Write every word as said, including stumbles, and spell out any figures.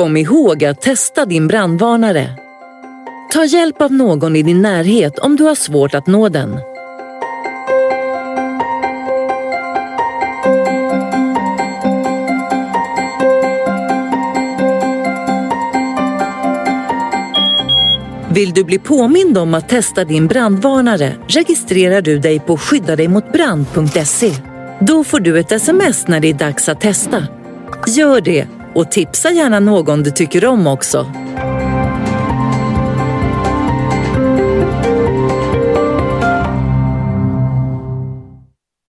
Kom ihåg att testa din brandvarnare. Ta hjälp av någon i din närhet om du har svårt att nå den. Vill du bli påmind om att testa din brandvarnare, registrerar du dig på skydda dig mot brand punkt se. Då får du ett sms när det är dags att testa. Gör det och tipsa gärna någon du tycker om också.